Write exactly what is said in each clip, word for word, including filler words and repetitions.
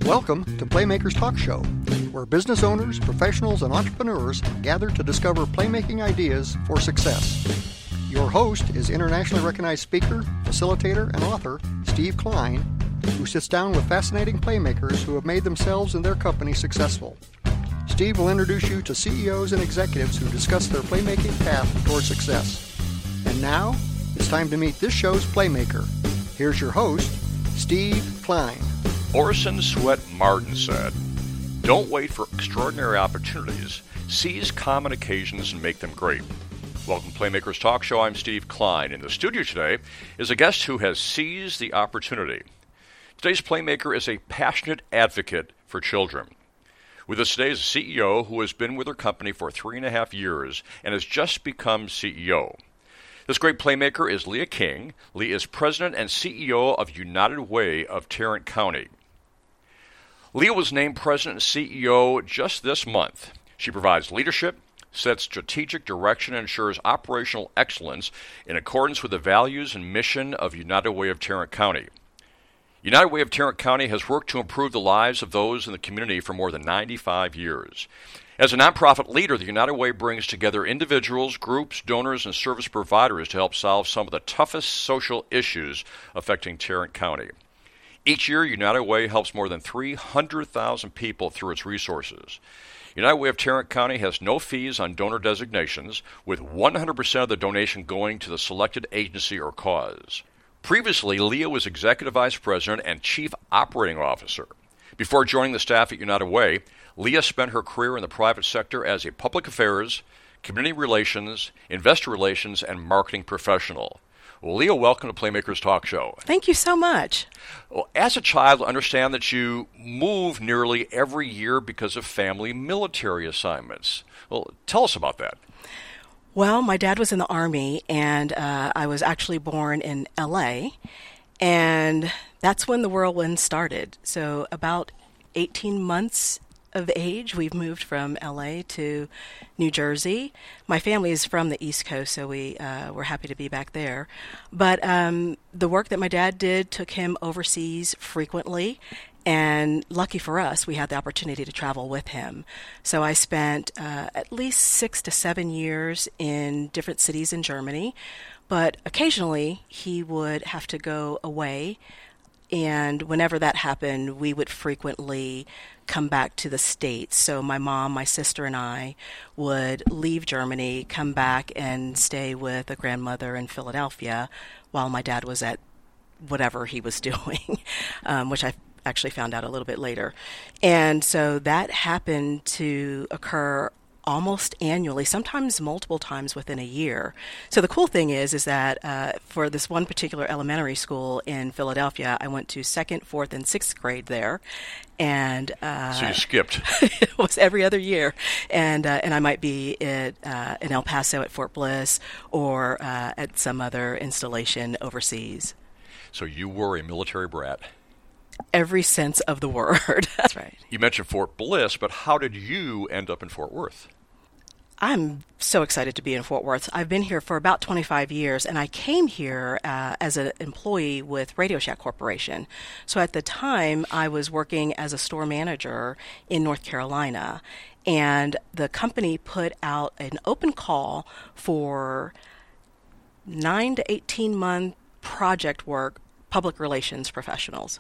Welcome to Playmakers Talk Show, where business owners, professionals, and entrepreneurs gather to discover playmaking ideas for success. Your host is internationally recognized speaker, facilitator, and author Steve Klein, who sits down with fascinating playmakers who have made themselves and their company successful. Steve will introduce you to C E Os and executives who discuss their playmaking path toward success. And now, it's time to meet this show's playmaker. Here's your host, Steve Klein. Orson Swett Marden said, "Don't wait for extraordinary opportunities. Seize common occasions and make them great." Welcome to Playmakers Talk Show. I'm Steve Klein. In the studio today is a guest who has seized the opportunity. Today's playmaker is a passionate advocate for children. With us today is a C E O who has been with her company for three and a half years and has just become C E O. This great playmaker is Leah King. Leah is president and C E O of United Way of Tarrant County. Leah was named president and C E O just this month. She provides leadership, sets strategic direction, and ensures operational excellence in accordance with the values and mission of United Way of Tarrant County. United Way of Tarrant County has worked to improve the lives of those in the community for more than ninety-five years. As a nonprofit leader, the United Way brings together individuals, groups, donors, and service providers to help solve some of the toughest social issues affecting Tarrant County. Each year, United Way helps more than three hundred thousand people through its resources. United Way of Tarrant County has no fees on donor designations, with one hundred percent of the donation going to the selected agency or cause. Previously, Leah was Executive Vice President and Chief Operating Officer. Before joining the staff at United Way, Leah spent her career in the private sector as a public affairs, community relations, investor relations, and marketing professional. Well, Leah, welcome to Playmakers Talk Show. Thank you so much. Well, as a child, I understand that you move nearly every year because of family military assignments. Well, tell us about that. Well, my dad was in the Army, and uh, I was actually born in L A, and that's when the whirlwind started. So about eighteen months of age, we've moved from L A to New Jersey. My family is from the East Coast, so we uh, were happy to be back there. But um, the work that my dad did took him overseas frequently, and lucky for us, we had the opportunity to travel with him. So I spent uh, at least six to seven years in different cities in Germany, but occasionally he would have to go away. And whenever that happened, we would frequently come back to the States. So my mom, my sister, and I would leave Germany, come back and stay with a grandmother in Philadelphia while my dad was at whatever he was doing, um, which I actually found out a little bit later. And so that happened to occur almost annually, sometimes multiple times within a year. So the cool thing is, is that uh, for this one particular elementary school in Philadelphia, I went to second, fourth, and sixth grade there. And uh, so you skipped. It was every other year, and uh, and I might be at uh, in El Paso at Fort Bliss or uh, at some other installation overseas. So you were a military brat. Every sense of the word. That's right. You mentioned Fort Bliss, but how did you end up in Fort Worth? I'm so excited to be in Fort Worth. I've been here for about twenty-five years, and I came here uh, as an employee with Radio Shack Corporation. So at the time, I was working as a store manager in North Carolina, and the company put out an open call for nine to eighteen month project work, public relations professionals.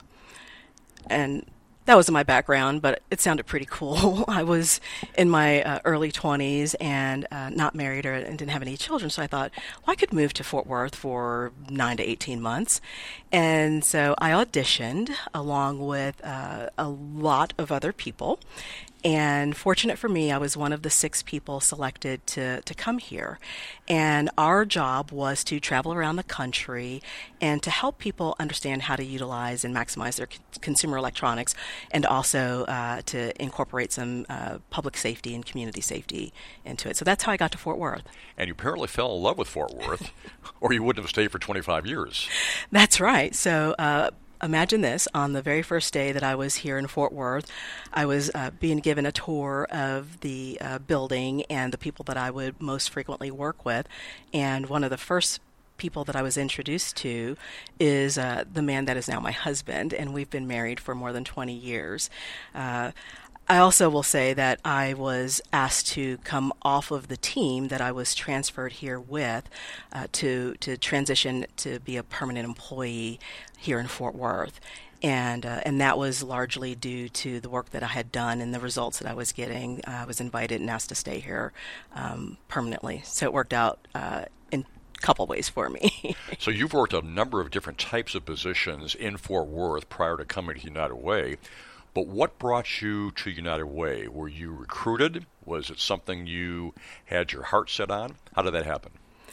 And that wasn't my background, but it sounded pretty cool. I was in my uh, early twenties and uh, not married or and didn't have any children, so I thought, well, I could move to Fort Worth for nine to eighteen months. And so I auditioned along with uh, a lot of other people. And fortunate for me, I was one of the six people selected to, to come here. And our job was to travel around the country and to help people understand how to utilize and maximize their c- consumer electronics, and also uh, to incorporate some uh, public safety and community safety into it. So that's how I got to Fort Worth. And you apparently fell in love with Fort Worth, or you wouldn't have stayed for twenty-five years. That's right. So uh, imagine this. On the very first day that I was here in Fort Worth, I was uh, being given a tour of the uh, building and the people that I would most frequently work with. And one of the first people that I was introduced to is uh, the man that is now my husband, and we've been married for more than twenty years. Uh, I also will say that I was asked to come off of the team that I was transferred here with uh, to to transition to be a permanent employee here in Fort Worth. And uh, and that was largely due to the work that I had done and the results that I was getting. Uh, I was invited and asked to stay here um, permanently. So it worked out uh, in a couple ways for me. So you've worked a number of different types of positions in Fort Worth prior to coming to United Way. But what brought you to United Way? Were you recruited? Was it something you had your heart set on? How did that happen?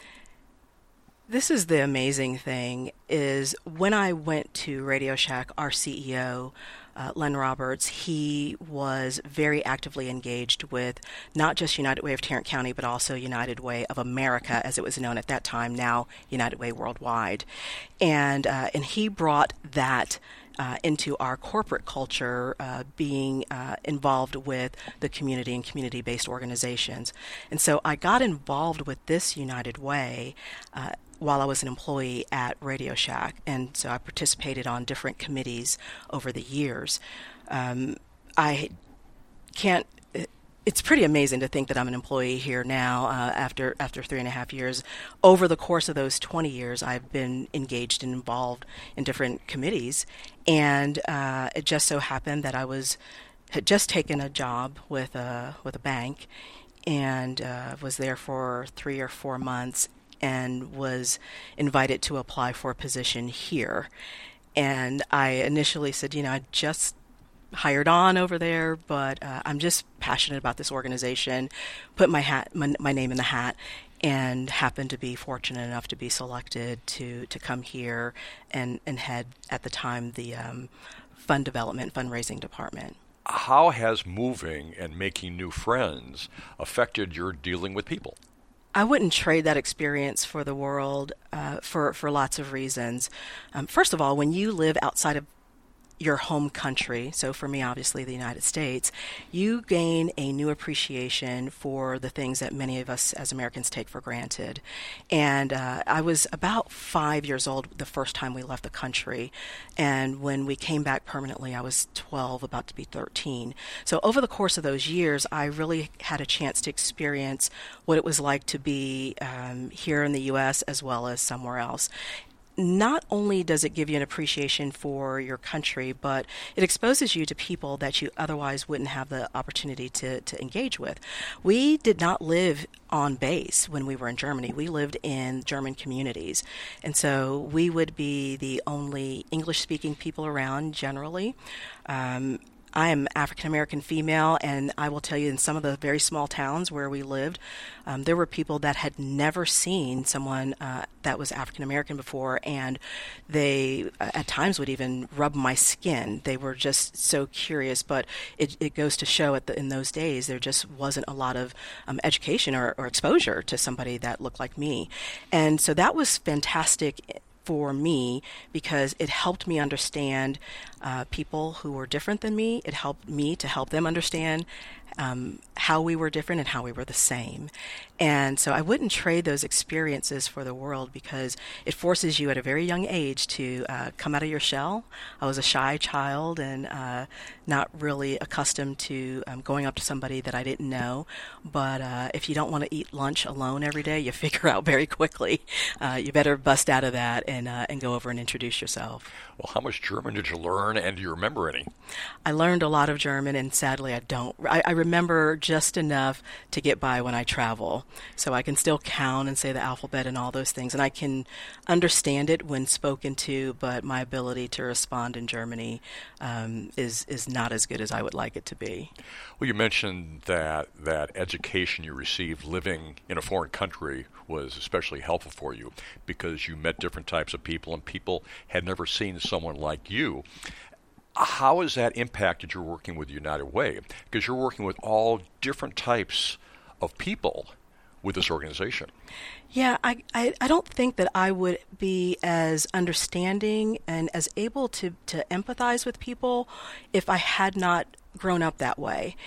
This is the amazing thing, is when I went to Radio Shack, our C E O, uh, Len Roberts, he was very actively engaged with not just United Way of Tarrant County, but also United Way of America, as it was known at that time, now United Way Worldwide. And, uh, and he brought that Uh, into our corporate culture, uh, being uh, involved with the community and community-based organizations. And so I got involved with this United Way uh, while I was an employee at Radio Shack. And so I participated on different committees over the years. Um, I can't It's pretty amazing to think that I'm an employee here now uh, after after three and a half years. Over the course of those twenty years, I've been engaged and involved in different committees, and uh, it just so happened that I was had just taken a job with a with a bank, and uh, was there for three or four months, and was invited to apply for a position here. And I initially said, you know, I just hired on over there, but uh, I'm just passionate about this organization, put my hat, my, my name in the hat, and happened to be fortunate enough to be selected to, to come here and, and head, at the time, the um, fund development, fundraising department. How has moving and making new friends affected your dealing with people? I wouldn't trade that experience for the world uh, for, for lots of reasons. Um, first of all, when you live outside of your home country, so for me, obviously, the United States, you gain a new appreciation for the things that many of us as Americans take for granted. And uh, I was about five years old the first time we left the country. And when we came back permanently, I was twelve, about to be thirteen. So over the course of those years, I really had a chance to experience what it was like to be um, here in the U S as well as somewhere else. Not only does it give you an appreciation for your country, but it exposes you to people that you otherwise wouldn't have the opportunity to, to engage with. We did not live on base when we were in Germany. We lived in German communities. And so we would be the only English-speaking people around generally. Um, I am African-American female, and I will tell you, in some of the very small towns where we lived, um, there were people that had never seen someone uh, that was African-American before, and they uh, at times would even rub my skin. They were just so curious, but it, it goes to show at the, in those days there just wasn't a lot of um, education or, or exposure to somebody that looked like me. And so that was fantastic for me, because it helped me understand uh, people who were different than me. It helped me to help them understand um, how we were different and how we were the same. And so I wouldn't trade those experiences for the world, because it forces you at a very young age to uh, come out of your shell. I was a shy child and uh, not really accustomed to um, going up to somebody that I didn't know. But uh, if you don't want to eat lunch alone every day, you figure out very quickly uh, you better bust out of that and uh, and go over and introduce yourself. Well, how much German did you learn, and do you remember any? I learned a lot of German, and sadly I don't. I, I remember just enough to get by when I travel. So I can still count and say the alphabet and all those things, and I can understand it when spoken to, but my ability to respond in Germany um, is is not as good as I would like it to be. Well, you mentioned that that education you received living in a foreign country was especially helpful for you, because you met different types of people, and people had never seen someone like you. How has that impacted your working with United Way? Because you're working with all different types of people with this organization. Yeah, I, I, I don't think that I would be as understanding and as able to, to empathize with people if I had not grown up that way.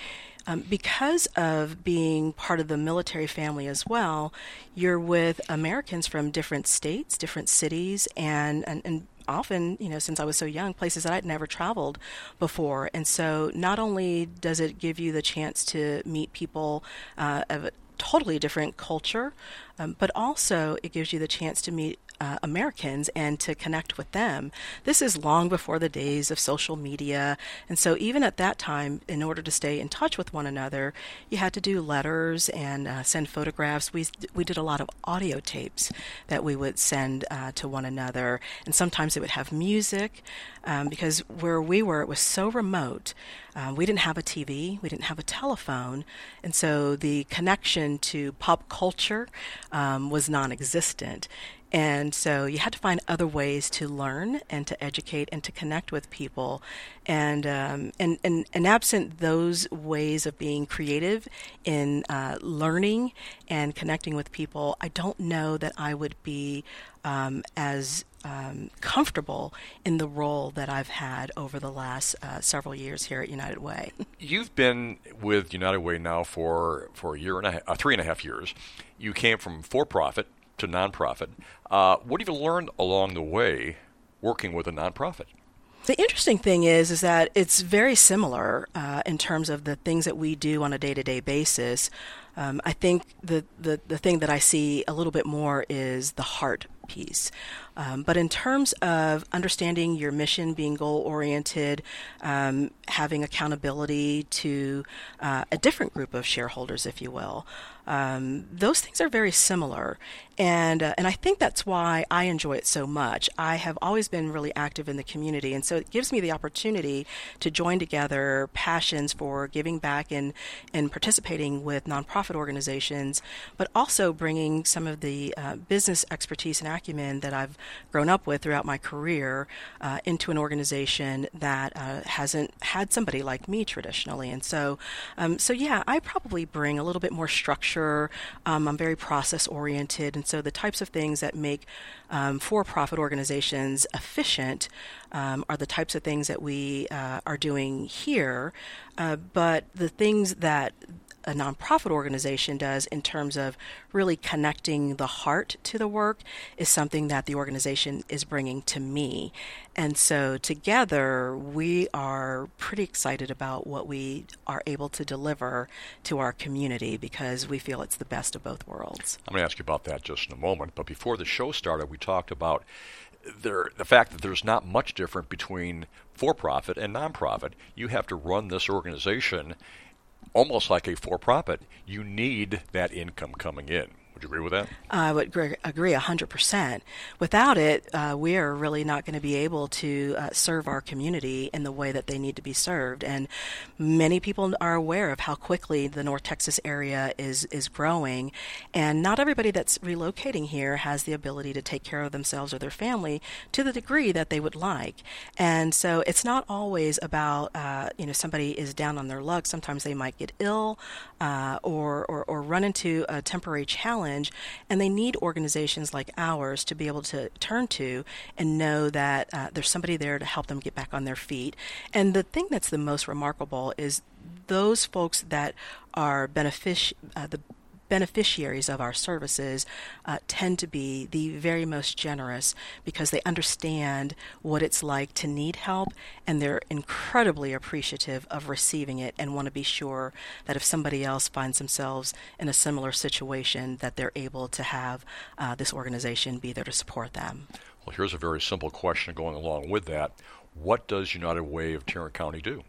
Um, because of being part of the military family as well, you're with Americans from different states, different cities, and, and, and often, you know, since I was so young, places that I'd never traveled before. And so not only does it give you the chance to meet people uh, of a totally different culture, um, but also it gives you the chance to meet Uh, Americans and to connect with them. This is long before the days of social media, and so even at that time, in order to stay in touch with one another, you had to do letters and uh, send photographs. We we did a lot of audio tapes that we would send uh, to one another, and sometimes it would have music um, because where we were, it was so remote. Uh, we didn't have a T V, we didn't have a telephone, and so the connection to pop culture um, was non-existent. And so you had to find other ways to learn and to educate and to connect with people. And um, and, and, and absent those ways of being creative in uh, learning and connecting with people, I don't know that I would be um, as um, comfortable in the role that I've had over the last uh, several years here at United Way. You've been with United Way now for, for a year and a half, uh, three and a half years. You came from for-profit to nonprofit. Uh, what have you learned along the way working with a nonprofit? The interesting thing is, is that it's very similar uh, in terms of the things that we do on a day-to-day basis. Um, I think the, the, the thing that I see a little bit more is the heart piece. Um, but in terms of understanding your mission, being goal-oriented, um, having accountability to uh, a different group of shareholders, if you will, um, those things are very similar. And uh, and I think that's why I enjoy it so much. I have always been really active in the community, and so it gives me the opportunity to join together passions for giving back and, and participating with nonprofit organizations, but also bringing some of the uh, business expertise and acumen that I've grown up with throughout my career uh, into an organization that uh, hasn't had somebody like me traditionally. And so, um, so yeah, I probably bring a little bit more structure. Um, I'm very process-oriented, and so the types of things that make um, for-profit organizations efficient um, are the types of things that we uh, are doing here. Uh, but the things that a nonprofit organization does in terms of really connecting the heart to the work is something that the organization is bringing to me. And so together we are pretty excited about what we are able to deliver to our community because we feel it's the best of both worlds. I'm going to ask you about that just in a moment, but before the show started, we talked about there, the fact that there's not much different between for-profit and nonprofit. You have to run this organization almost like a for-profit. You need that income coming in. Would you agree with that? I would agree, agree one hundred percent. Without it, uh, we are really not going to be able to uh, serve our community in the way that they need to be served. And many people are aware of how quickly the North Texas area is, is growing. And not everybody that's relocating here has the ability to take care of themselves or their family to the degree that they would like. And so it's not always about, uh, you know, somebody is down on their luck. Sometimes they might get ill uh, or, or, or run into a temporary challenge. And they need organizations like ours to be able to turn to and know that uh, there's somebody there to help them get back on their feet. And the thing that's the most remarkable is those folks that are benefic- uh, the beneficiaries of our services uh, tend to be the very most generous because they understand what it's like to need help, and they're incredibly appreciative of receiving it and want to be sure that if somebody else finds themselves in a similar situation, that they're able to have uh, this organization be there to support them. Well, here's a very simple question going along with that. What does United Way of Tarrant County do?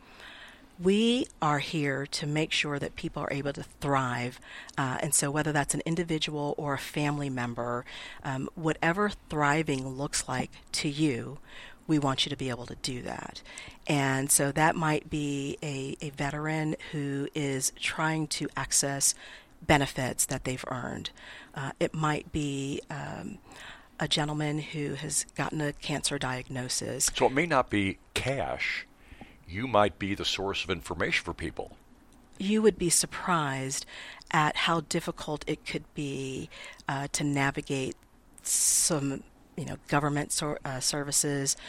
We are here to make sure that people are able to thrive. Uh, and so whether that's an individual or a family member, um, whatever thriving looks like to you, we want you to be able to do that. And so that might be a, a veteran who is trying to access benefits that they've earned. Uh, it might be um, a gentleman who has gotten a cancer diagnosis. So it may not be cash. You might be the source of information for people. You would be surprised at how difficult it could be uh, to navigate some, you know, government so, uh, services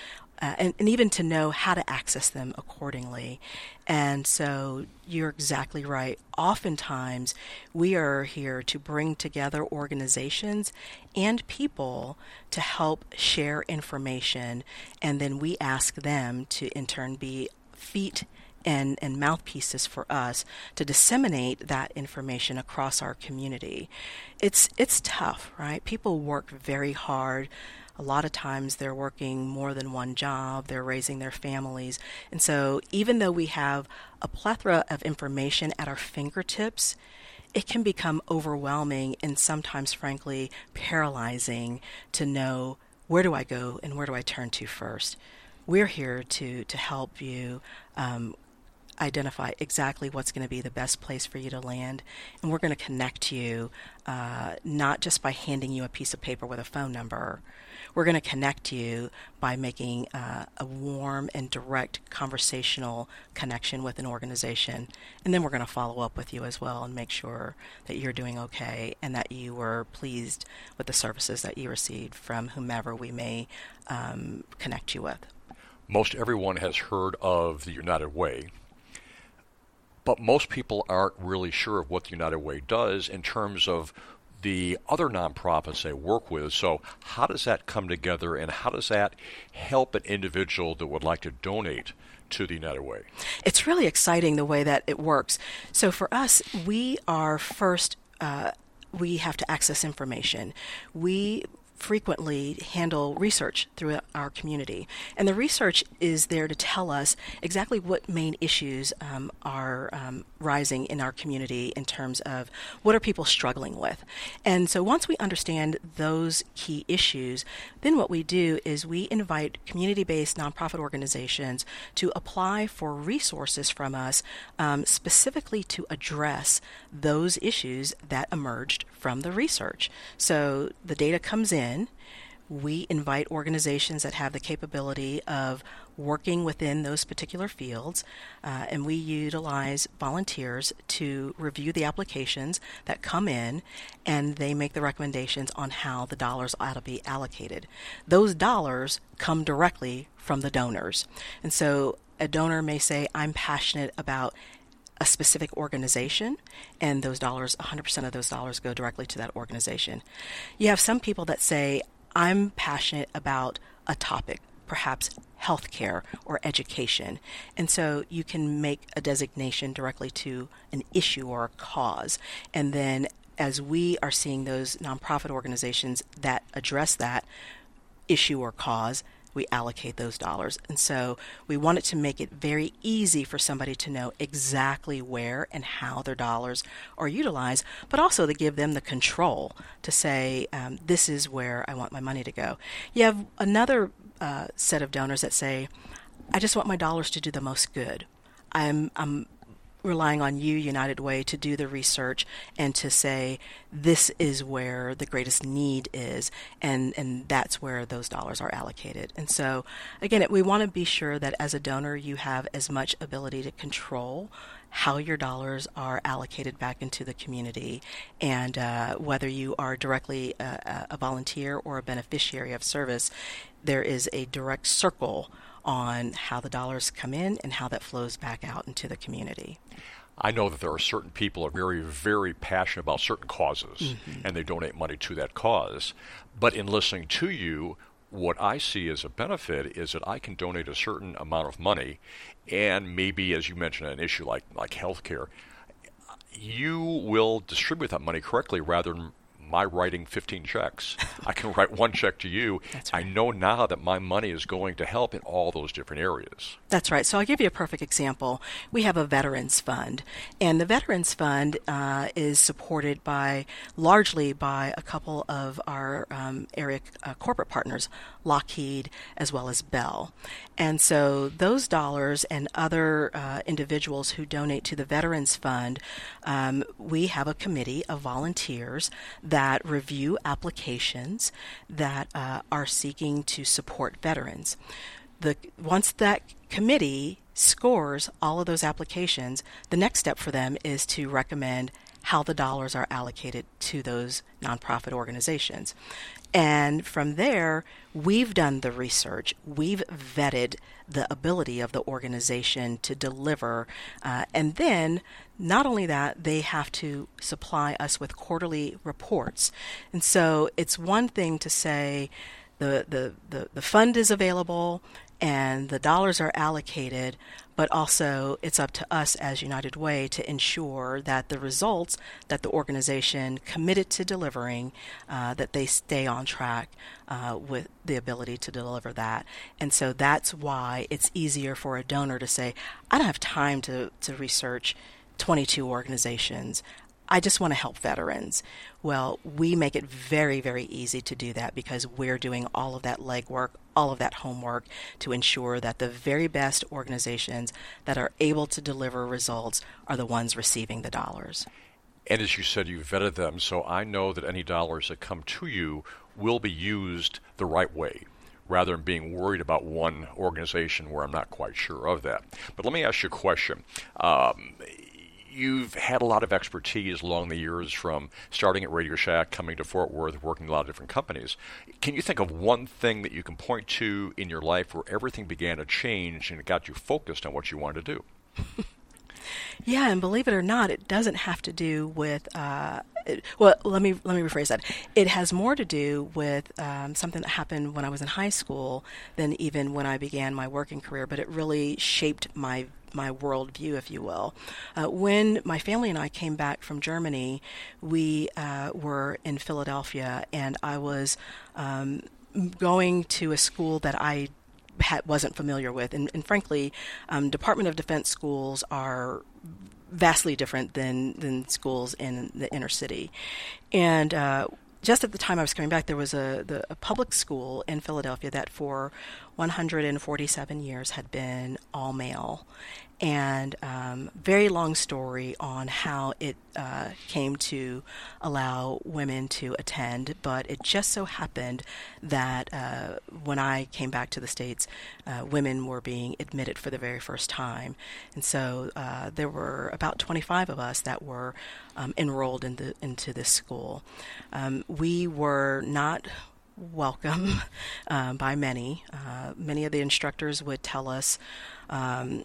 uh, and, and even to know how to access them accordingly. And so you're exactly right. Oftentimes, we are here to bring together organizations and people to help share information, and then we ask them to in turn be feet and, and mouthpieces for us to disseminate that information across our community. It's it's tough, right? People work very hard. A lot of times they're working more than one job, they're raising their families. And so even though we have a plethora of information at our fingertips, it can become overwhelming and sometimes, frankly, paralyzing to know, where do I go and where do I turn to first? We're here to, to help you um, identify exactly what's going to be the best place for you to land, and we're going to connect you uh, not just by handing you a piece of paper with a phone number. We're going to connect you by making uh, a warm and direct conversational connection with an organization, and then we're going to follow up with you as well and make sure that you're doing okay and that you were pleased with the services that you received from whomever we may um, connect you with. Most everyone has heard of the United Way, but most people aren't really sure of what the United Way does in terms of the other nonprofits they work with. So how does that come together, and how does that help an individual that would like to donate to the United Way? It's really exciting the way that it works. So for us, we are first, uh, we have to access information. We frequently handle research through our community. And the research is there to tell us exactly what main issues um, are um, rising in our community in terms of what are people struggling with. And so once we understand those key issues, then what we do is we invite community-based nonprofit organizations to apply for resources from us um, specifically to address those issues that emerged from the research. So the data comes in. We invite organizations that have the capability of working within those particular fields, uh, and we utilize volunteers to review the applications that come in, and they make the recommendations on how the dollars ought to be allocated. Those dollars come directly from the donors. And so a donor may say, I'm passionate about a specific organization, and those dollars, one hundred percent of those dollars go directly to that organization. You have some people that say, I'm passionate about a topic, perhaps healthcare or education. And so you can make a designation directly to an issue or a cause. And then as we are seeing those nonprofit organizations that address that issue or cause, we allocate those dollars. And so we wanted to make it very easy for somebody to know exactly where and how their dollars are utilized, but also to give them the control to say, um, this is where I want my money to go. You have another uh, set of donors that say, I just want my dollars to do the most good. I'm, I'm relying on you, United Way, to do the research and to say this is where the greatest need is, and, and that's where those dollars are allocated. And so, again, it, we want to be sure that as a donor you have as much ability to control how your dollars are allocated back into the community, and uh, whether you are directly a, a volunteer or a beneficiary of service, there is a direct circle on how the dollars come in and how that flows back out into the community. I know that there are certain people who are very, very passionate about certain causes, mm-hmm. and they donate money to that cause. But in listening to you, what I see as a benefit is that I can donate a certain amount of money, and maybe, as you mentioned, an issue like, like healthcare, you will distribute that money correctly rather than my writing fifteen checks. I can write one check to you. That's right. I know now that my money is going to help in all those different areas. That's right. So I'll give you a perfect example. We have a Veterans Fund, and the Veterans Fund uh, is supported by largely by a couple of our um, area uh, corporate partners, Lockheed as well as Bell. And so those dollars and other uh, individuals who donate to the Veterans Fund, um, we have a committee of volunteers that review applications that uh, are seeking to support veterans. The, once that committee scores all of those applications, the next step for them is to recommend how the dollars are allocated to those nonprofit organizations. And from there, we've done the research. We've vetted the ability of the organization to deliver. Uh, and then, not only that, they have to supply us with quarterly reports. And so it's one thing to say the, the, the, the fund is available and the dollars are allocated, but also it's up to us as United Way to ensure that the results that the organization committed to delivering, uh, that they stay on track uh, with the ability to deliver that. And so that's why it's easier for a donor to say, I don't have time to, to research twenty-two organizations. I just want to help veterans. Well, we make it very, very easy to do that because we're doing all of that legwork, all of that homework to ensure that the very best organizations that are able to deliver results are the ones receiving the dollars. And as you said, you vetted them, so I know that any dollars that come to you will be used the right way, rather than being worried about one organization where I'm not quite sure of that. But let me ask you a question. Um, You've had a lot of expertise along the years, from starting at Radio Shack, coming to Fort Worth, working in a lot of different companies. Can you think of one thing that you can point to in your life where everything began to change and it got you focused on what you wanted to do? Yeah, and believe it or not, it doesn't have to do with. Uh, it, well, let me let me rephrase that. It has more to do with um, something that happened when I was in high school than even when I began my working career. But it really shaped my my worldview, if you will. Uh, when my family and I came back from Germany, we uh, were in Philadelphia, and I was um, going to a school that I had, wasn't familiar with. And, and frankly, um, Department of Defense schools are vastly different than, than schools in the inner city. And uh, just at the time I was coming back, there was a, the, a public school in Philadelphia that for one hundred forty-seven years had been all male. And um, very long story on how it uh, came to allow women to attend, but it just so happened that uh, when I came back to the States, uh, women were being admitted for the very first time. And so uh, there were about twenty-five of us that were um, enrolled in the, into this school. Um, we were not welcome uh, by many. Uh, many of the instructors would tell us, um,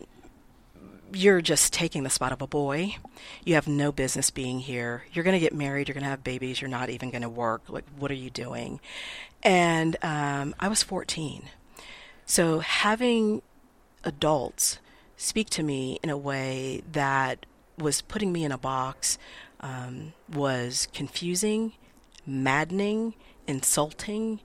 you're just taking the spot of a boy. You have no business being here. You're going to get married. You're going to have babies. You're not even going to work. Like, what are you doing? And um, I was fourteen. So having adults speak to me in a way that was putting me in a box um, was confusing, maddening, insulting,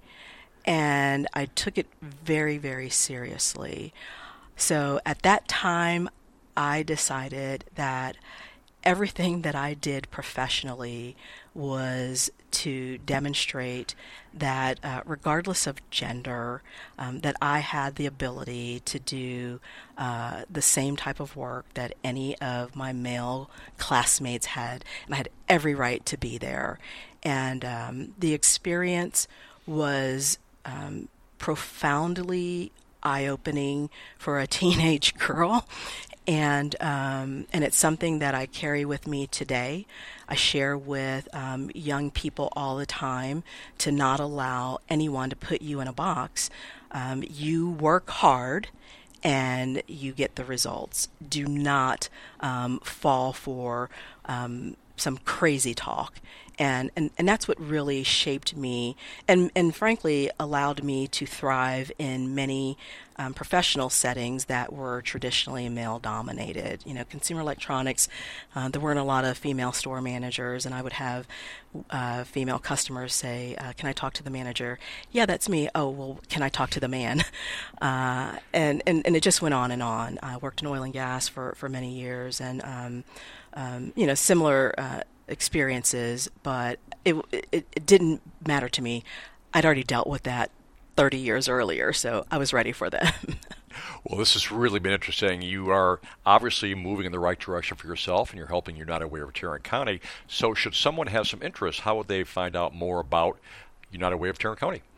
and I took it very, very seriously. So at that time, I decided that everything that I did professionally was to demonstrate that uh, regardless of gender, um, that I had the ability to do uh, the same type of work that any of my male classmates had, and I had every right to be there. And um, the experience was um, profoundly eye-opening for a teenage girl. And um, and it's something that I carry with me today. I share with um, young people all the time to not allow anyone to put you in a box. Um, you work hard and you get the results. Do not um, fall for um, some crazy talk. And, and and that's what really shaped me and, and frankly allowed me to thrive in many um, professional settings that were traditionally male-dominated. You know, consumer electronics, uh, there weren't a lot of female store managers, and I would have uh, female customers say, uh, can I talk to the manager? Yeah, that's me. Oh, well, can I talk to the man? Uh, and, and, and it just went on and on. I worked in oil and gas for, for many years, and, um, um, you know, similar uh, experiences, but it, it it didn't matter to me. I'd already dealt with that thirty years earlier, so I was ready for that. Well, this has really been interesting. You are obviously moving in the right direction for yourself, and you're helping United Way of Tarrant County. So should someone have some interest, how would they find out more about United Way of Tarrant County?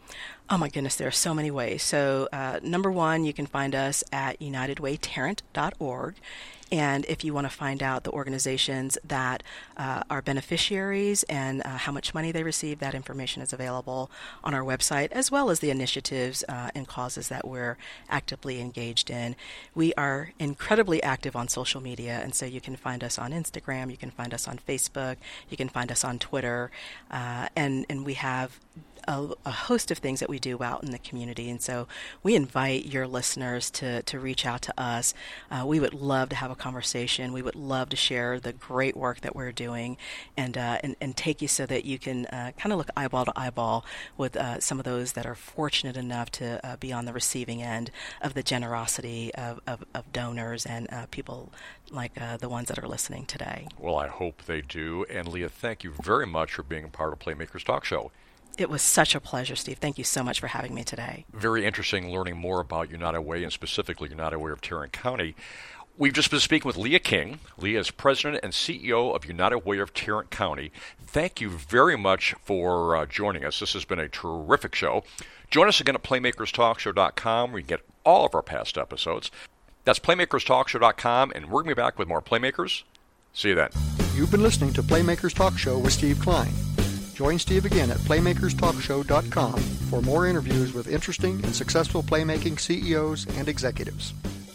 Oh my goodness, there are so many ways. So uh, number one, you can find us at united way tarrant dot org. And if you want to find out the organizations that uh, are beneficiaries and uh, how much money they receive, that information is available on our website, as well as the initiatives uh, and causes that we're actively engaged in. We are incredibly active on social media, and so you can find us on Instagram, you can find us on Facebook, you can find us on Twitter, uh, and, and we have A, a host of things that we do out in the community. And so we invite your listeners to, to reach out to us. Uh, we would love to have a conversation. We would love to share the great work that we're doing and uh, and, and take you so that you can uh, kind of look eyeball to eyeball with uh, some of those that are fortunate enough to uh, be on the receiving end of the generosity of, of, of donors and uh, people like uh, the ones that are listening today. Well, I hope they do. And Leah, thank you very much for being a part of Playmakers Talk Show. It was such a pleasure, Steve. Thank you so much for having me today. Very interesting learning more about United Way and specifically United Way of Tarrant County. We've just been speaking with Leah King. Leah is President and C E O of United Way of Tarrant County. Thank you very much for uh, joining us. This has been a terrific show. Join us again at playmakers talk show dot com where you can get all of our past episodes. That's playmakers talk show dot com, and we're going to be back with more Playmakers. See you then. You've been listening to Playmakers Talk Show with Steve Klein. Join Steve again at playmakers talk show dot com for more interviews with interesting and successful playmaking C E Os and executives.